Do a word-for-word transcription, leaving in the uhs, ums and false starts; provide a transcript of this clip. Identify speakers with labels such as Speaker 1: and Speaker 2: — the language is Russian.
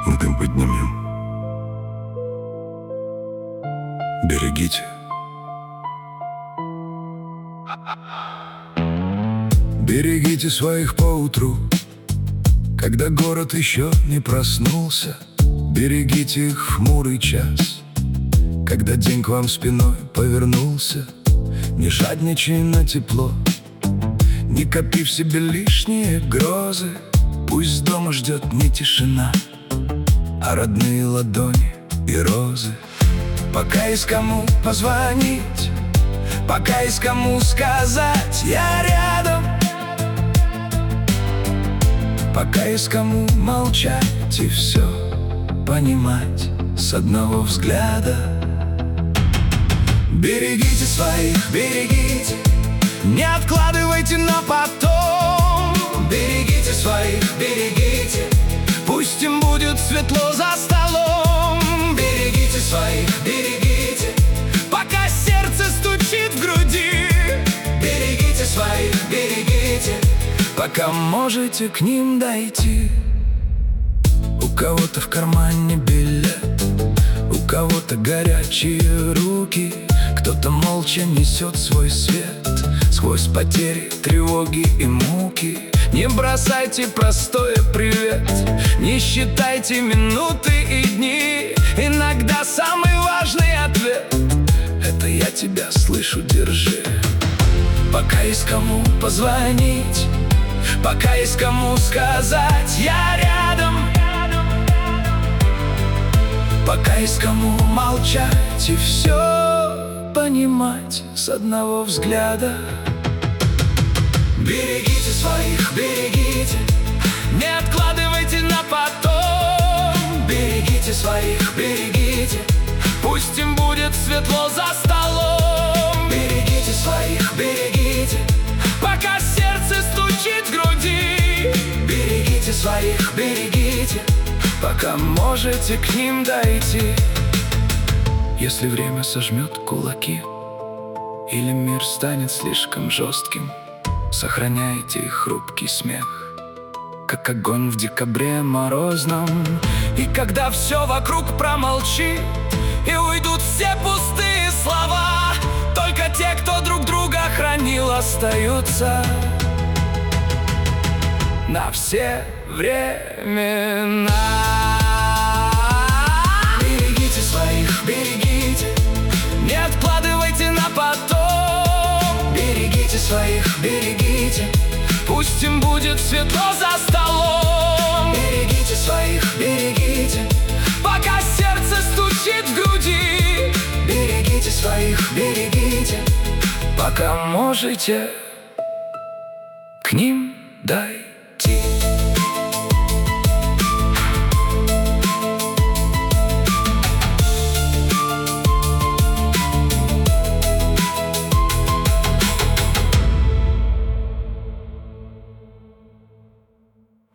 Speaker 1: мы дым поднимем. Берегите. Берегите своих поутру, когда город еще не проснулся. Берегите их в хмурый час, когда день к вам спиной повернулся. Не жадничай на тепло, не копи в себе лишние грозы. Пусть дома ждет не тишина, а родные ладони и розы. Пока есть кому позвонить, пока есть кому сказать «я рядом», пока есть кому молчать и все понимать с одного взгляда. Берегите своих, берегите, не откладывайте на потом. Берегите своих, берегите, пусть им будет светло за столом. Берегите своих, берегите, пока сердце стучит в груди. Берегите своих, берегите, пока можете к ним дойти. У кого-то в кармане билет, у кого-то горячие руки, кто-то молча несет свой свет сквозь потери, тревоги и муки. Не бросайте простое привет, не считайте минуты и дни. Иногда самый важный ответ — это «я тебя слышу, держи». Пока есть кому позвонить, пока есть кому сказать «я рядом», пока есть кому молчать и все понимать с одного взгляда. Берегите своих, берегите, не откладывайте на потом. Берегите своих, берегите, пусть им будет светло за столом. Берегите своих, берегите, пока сердце стучит в груди. Берегите своих, берегите, пока можете к ним дойти. Если время сожмет кулаки или мир станет слишком жестким, сохраняйте их хрупкий смех, как огонь в декабре морозном. И когда все вокруг промолчит и уйдут все пустые слова, только те, кто друг друга хранил, остаются на все времена. Берегите своих, берегите, не откладывайте на потом. Берегите своих, берегите, пусть им будет светло за столом. Берегите своих, берегите, пока сердце стучит в груди. Берегите своих, берегите, пока можете к ним дойти.